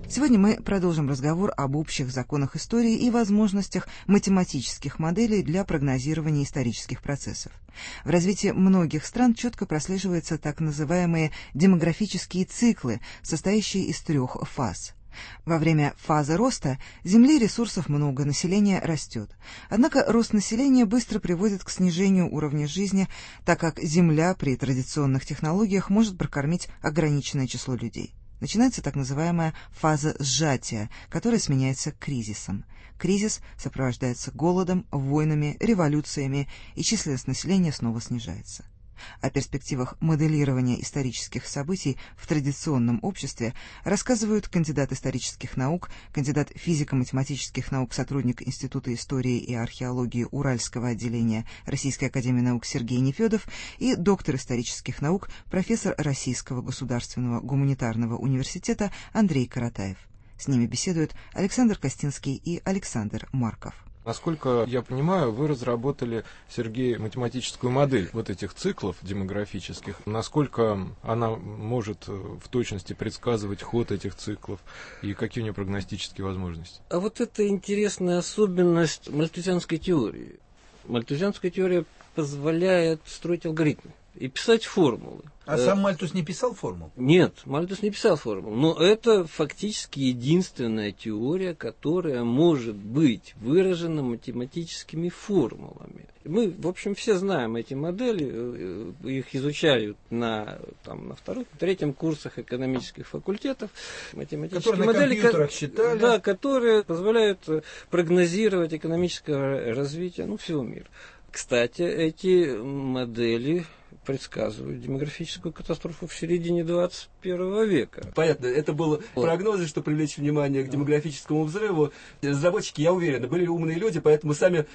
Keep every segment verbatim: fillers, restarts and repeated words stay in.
Сегодня мы продолжим разговор об общих законах истории и возможностях математических моделей для прогнозирования исторических процессов. В развитии многих стран четко прослеживаются так называемые демографические циклы, состоящие из трех фаз. Во время фазы роста Земли ресурсов много, население растет. Однако рост населения быстро приводит к снижению уровня жизни, так как Земля при традиционных технологиях может прокормить ограниченное число людей. Начинается так называемая фаза сжатия, которая сменяется кризисом. Кризис сопровождается голодом, войнами, революциями, и численность населения снова снижается. О перспективах моделирования исторических событий в традиционном обществе рассказывают кандидат исторических наук, кандидат физико-математических наук, сотрудник Института истории и археологии Уральского отделения Российской академии наук Сергей Нефедов и доктор исторических наук, профессор Российского государственного гуманитарного университета Андрей Каратаев. С ними беседуют Александр Костинский и Александр Марков. Насколько я понимаю, вы разработали, Сергей, математическую модель вот этих циклов демографических. Насколько она может в точности предсказывать ход этих циклов и какие у нее прогностические возможности? А вот это интересная особенность мальтузианской теории. Мальтузианская теория позволяет строить алгоритмы и писать формулы. А сам Мальтус не писал формул? Нет, Мальтус не писал формул. Но это фактически единственная теория, которая может быть выражена математическими формулами. Мы, в общем, все знаем эти модели, их изучают на, там, на втором, третьем курсах экономических факультетов. Математические которые модели, на компьютерах считали. Да, которые позволяют прогнозировать экономическое развитие, ну, всего мира. Кстати, эти модели предсказывают демографическую катастрофу в середине двадцать первого века. Понятно, это было прогнозы, чтобы привлечь внимание к демографическому взрыву. Разработчики, я уверен, были умные люди, поэтому сами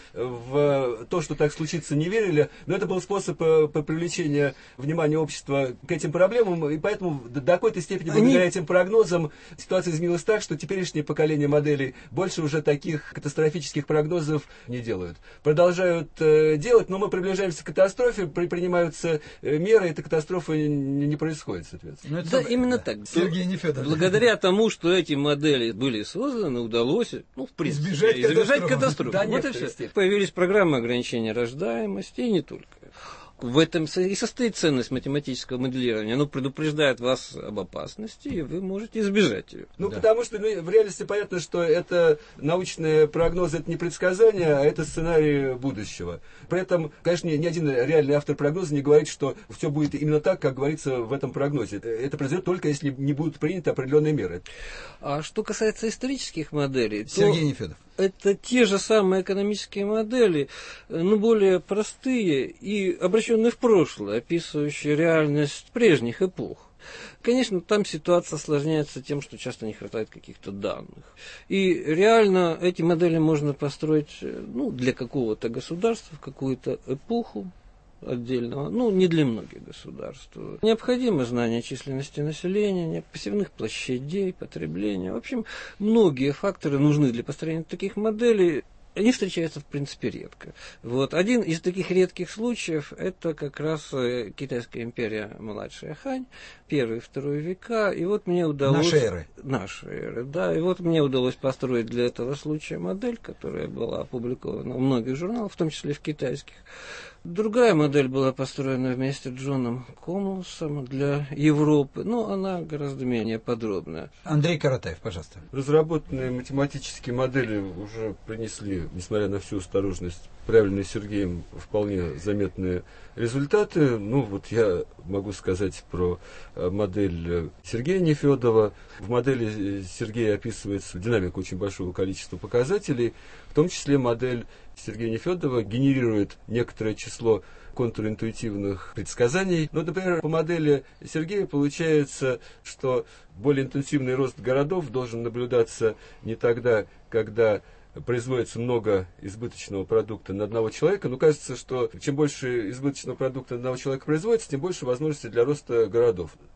в то, что так случится, не верили. Но это был способ привлечения внимания общества к этим проблемам, и поэтому до какой-то степени, благодаря Они... этим прогнозам, ситуация изменилась так, что теперешнее поколение моделей больше уже таких катастрофических прогнозов не делают. Продолжают э, делать, но мы приближаемся к катастрофе, при, принимаются меры, эта катастрофа не, не происходит, соответственно. Да, именно да. так. Сергей Нефедов. Благодаря тому, что эти модели были созданы, удалось, ну, в принципе, избежать, избежать катастрофы. Да, вот и все. Степени. Появились программы ограничения рождаемости, и не только. В этом и состоит ценность математического моделирования. Оно предупреждает вас об опасности, и вы можете избежать ее. Ну, да. потому что ну, в реальности понятно, что это научные прогнозы, это не предсказания, а это сценарий будущего. При этом, конечно, ни один реальный автор прогноза не говорит, что все будет именно так, как говорится в этом прогнозе. Это произойдет только, если не будут приняты определенные меры. А что касается исторических моделей, Сергей то Нефедов. Это те же самые экономические модели, но более простые и обращенные в прошлое, описывающие реальность прежних эпох. Конечно, там ситуация осложняется тем, что часто не хватает каких-то данных. И реально эти модели можно построить ну, для какого-то государства в какую-то эпоху отдельного, ну, не для многих государств. Необходимо знание численности населения, посевных площадей, потребления. В общем, многие факторы нужны для построения таких моделей. Они встречаются, в принципе, редко. Вот. Один из таких редких случаев – это как раз Китайская империя, младшая Хань, первый и второй века. И вот мне удалось... Нашей эры. Нашей эры, да. И вот мне удалось построить для этого случая модель, которая была опубликована в многих журналах, в том числе и в китайских. Другая модель была построена вместе с Джоном Комлсом для Европы, но она гораздо менее подробная. Андрей Каратаев, пожалуйста. Разработанные математические модели уже принесли, несмотря на всю осторожность, проявленные Сергеем, вполне заметные результаты. Ну, вот я могу сказать про модель Сергея Нефедова. В модели Сергея описывается динамика очень большого количества показателей, в том числе модель Сергея Нефедова генерирует некоторое число контринтуитивных предсказаний. Ну, например, по модели Сергея получается, что более интенсивный рост городов должен наблюдаться не тогда, когда производится много избыточного продукта на одного человека, но кажется, что чем больше избыточного продукта на одного человека производится, тем больше возможностей для роста городов.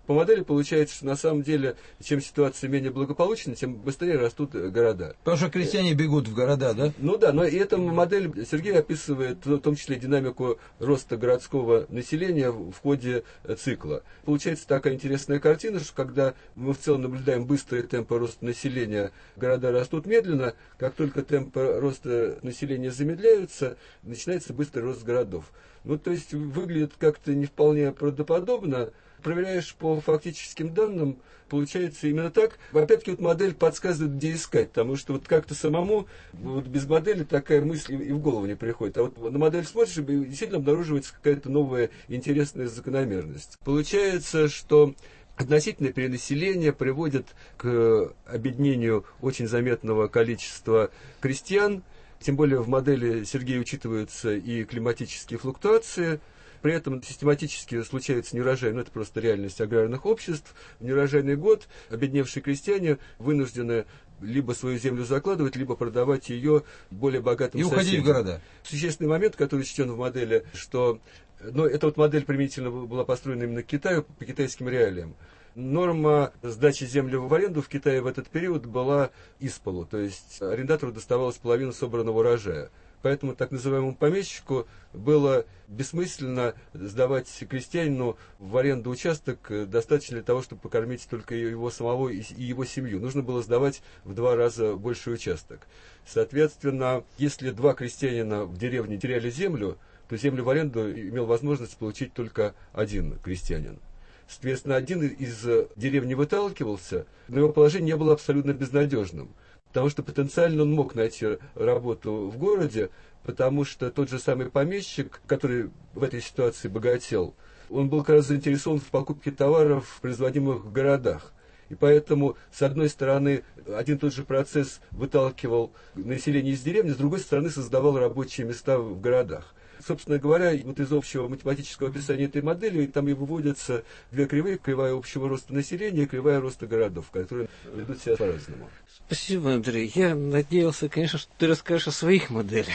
По модели получается, что на самом деле, чем ситуация менее благополучна, тем быстрее растут города. Потому что крестьяне бегут в города, да? Ну да, но и эта модель Сергей описывает в том числе динамику роста городского населения в ходе цикла. Получается такая интересная картина, что когда мы в целом наблюдаем быстрые темпы роста населения, города растут медленно, как только темпы роста населения замедляются, начинается быстрый рост городов. Ну, то есть выглядит как-то не вполне правдоподобно. Проверяешь по фактическим данным, получается именно так. Опять-таки вот модель подсказывает, где искать, потому что вот как-то самому вот без модели такая мысль и в голову не приходит. А вот на модель смотришь, и действительно обнаруживается какая-то новая интересная закономерность. Получается, что относительное перенаселение приводит к обеднению очень заметного количества крестьян, тем более в модели Сергея учитываются и климатические флуктуации. При этом систематически случается неурожай, ну это просто реальность аграрных обществ. В неурожайный год обедневшие крестьяне вынуждены либо свою землю закладывать, либо продавать ее более богатым и соседям. уходить в города. Существенный момент, который учтен в модели, что ну, эта вот модель применительно была построена именно к Китаю, по китайским реалиям. Норма сдачи земли в аренду в Китае в этот период была исполу, то есть арендатору доставалась половина собранного урожая. Поэтому так называемому помещику было бессмысленно сдавать крестьянину в аренду участок достаточно для того, чтобы покормить только его самого и его семью. Нужно было сдавать в два раза больший участок. Соответственно, если два крестьянина в деревне теряли землю, то землю в аренду имел возможность получить только один крестьянин. Соответственно, один из деревни выталкивался, но его положение не было абсолютно безнадежным. Потому что потенциально он мог найти работу в городе, потому что тот же самый помещик, который в этой ситуации богател, он был как раз заинтересован в покупке товаров, производимых в городах. И поэтому, с одной стороны, один и тот же процесс выталкивал население из деревни, с другой стороны, создавал рабочие места в городах. Собственно говоря, вот из общего математического описания этой модели, там и выводятся две кривые: кривая общего роста населения и кривая роста городов, которые ведут себя по-разному. Спасибо, Андрей. Я надеялся, конечно, что ты расскажешь о своих моделях.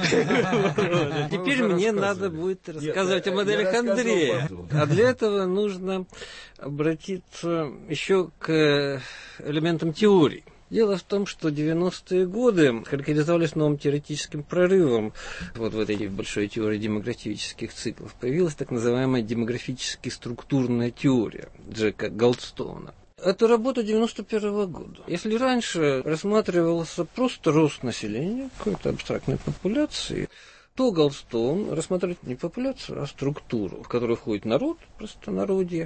Теперь мне надо будет рассказывать о моделях Андрея. А для этого нужно обратиться еще к элементам теории. Дело в том, что девяностые годы характеризовались новым теоретическим прорывом. Вот в этой большой теории демографических циклов появилась так называемая демографически структурная теория Джека Голдстоуна. Это работа девяносто первого года. Если раньше рассматривался просто рост населения какой-то абстрактной популяции, то Голдстоун рассматривает не популяцию, а структуру, в которую входит народ, простонародье,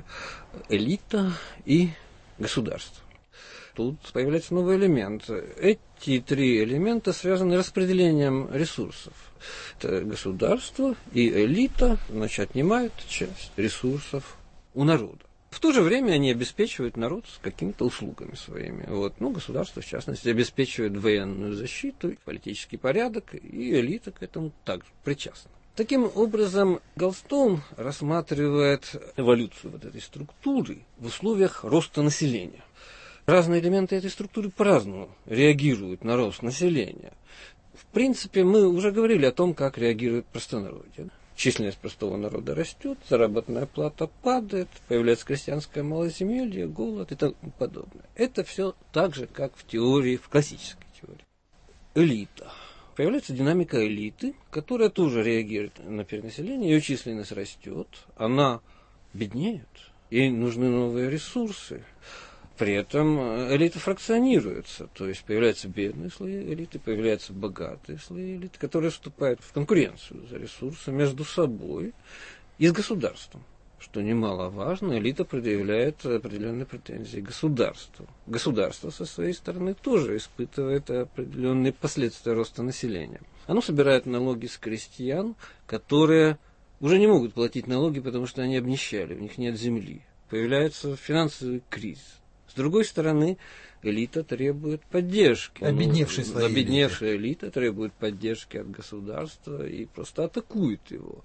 элита и государство. Тут появляется новый элемент. Эти три элемента связаны с распределением ресурсов. Это государство и элита, значит, отнимают часть ресурсов у народа. В то же время они обеспечивают народ с какими-то услугами своими. Вот. Ну, государство, в частности, обеспечивает военную защиту, политический порядок, и элита к этому также причастна. Таким образом, Голдстоун рассматривает эволюцию вот этой структуры в условиях роста населения. Разные элементы этой структуры по-разному реагируют на рост населения. В принципе, мы уже говорили о том, как реагирует простонародье. Численность простого народа растет, заработная плата падает, появляется крестьянское малоземелье, голод и тому подобное. Это все так же, как в теории, в классической теории. Элита. Появляется динамика элиты, которая тоже реагирует на перенаселение, ее численность растет, она беднеет, ей нужны новые ресурсы. При этом элита фракционируется, то есть появляются бедные слои элиты, появляются богатые слои элиты, которые вступают в конкуренцию за ресурсы между собой и с государством. Что немаловажно, элита предъявляет определенные претензии государству. Государство, со своей стороны, тоже испытывает определенные последствия роста населения. Оно собирает налоги с крестьян, которые уже не могут платить налоги, потому что они обнищали, у них нет земли. Появляется финансовый кризис. С другой стороны, элита требует поддержки. Обедневшая ну, слои Обедневшая элита требует поддержки от государства и просто атакует его.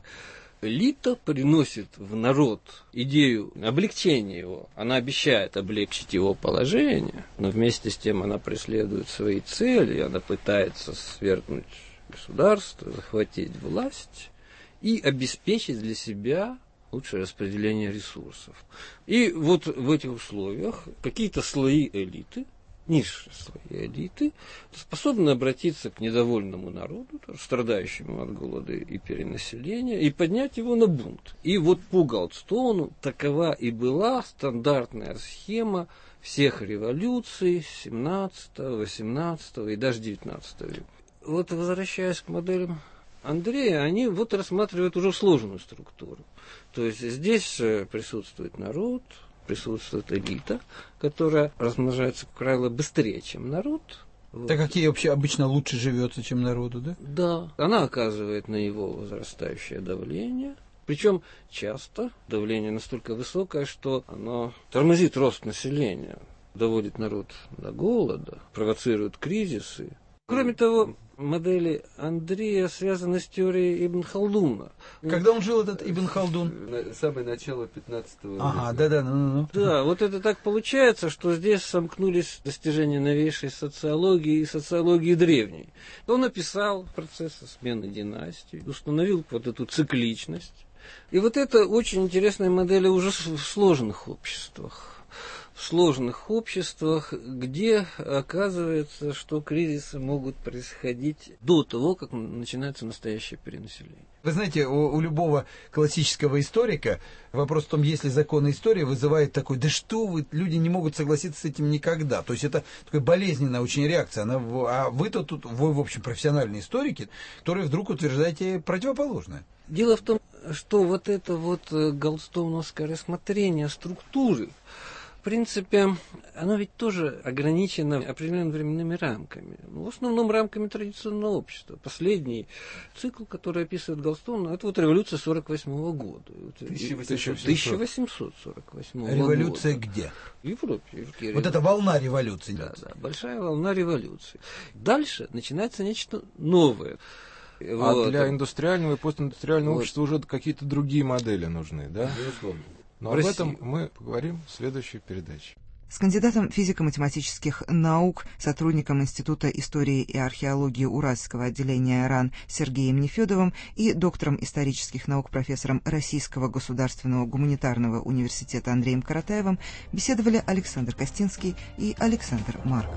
Элита приносит в народ идею облегчения его. Она обещает облегчить его положение, но вместе с тем она преследует свои цели, она пытается свергнуть государство, захватить власть и обеспечить для себя лучшее распределение ресурсов. И вот в этих условиях какие-то слои элиты, низшие слои элиты, способны обратиться к недовольному народу, страдающему от голода и перенаселения, и поднять его на бунт. И вот по Голдстоуну такова и была стандартная схема всех революций семнадцатого, восемнадцатого и даже девятнадцатого века. Вот возвращаясь к моделям Андрея, они вот рассматривают уже сложную структуру. То есть здесь присутствует народ, присутствует элита, которая размножается, как правило, быстрее, чем народ. Вот. Так как ей вообще обычно лучше живется, чем народу, да? Да. Она оказывает на него возрастающее давление. Причем часто давление настолько высокое, что оно тормозит рост населения, доводит народ до голода, провоцирует кризисы. Кроме того, модели Андрея связаны с теорией Ибн Халдуна. Когда он жил, этот Ибн Халдун? Самое начало пятнадцатого века. Ага, да-да, ну-ну-ну. Да, вот это так получается, что здесь сомкнулись достижения новейшей социологии и социологии древней. Он описал процессы смены династий, установил вот эту цикличность. И вот это очень интересная модель уже в сложных обществах. В сложных обществах, где оказывается, что кризисы могут происходить до того, как начинается настоящее перенаселение. Вы знаете, у, у любого классического историка вопрос в том, если законы истории вызывает такой, да что вы, люди не могут согласиться с этим никогда. То есть это такая болезненная очень реакция. Она, а вы-то тут, вы, в общем, профессиональные историки, которые вдруг утверждаете противоположное. Дело в том, что вот это вот голдстоуновское рассмотрение структуры, в принципе, оно ведь тоже ограничено определенными временными рамками. В основном рамками традиционного общества. Последний цикл, который описывает Голдстоун, это вот революция сорок восьмого года. тысяча восемьсот сорок восьмого года. Революция где? В Европе. В Европе. Вот это волна революции. Да, да, большая волна революции. Дальше начинается нечто новое. А вот. для индустриального и постиндустриального вот. общества уже какие-то другие модели нужны, да? Безусловно. Но об этом мы поговорим в следующей передаче. С кандидатом физико-математических наук, сотрудником Института истории и археологии Уральского отделения РАН Сергеем Нефедовым и доктором исторических наук профессором Российского государственного гуманитарного университета Андреем Каратаевым беседовали Александр Костинский и Александр Марков.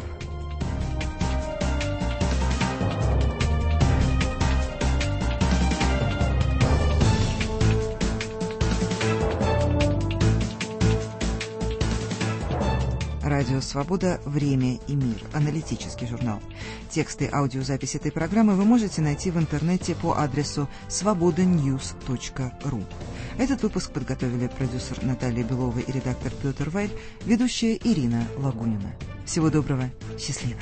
Радио «Свобода. Время и мир». Аналитический журнал. Тексты и аудиозапись этой программы вы можете найти в интернете по адресу свобода ньюс точка ру. Этот выпуск подготовили продюсер Наталья Белова и редактор Петр Вайль, ведущая Ирина Лагунина. Всего доброго. Счастливо.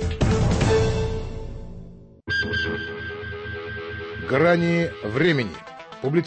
Грани времени.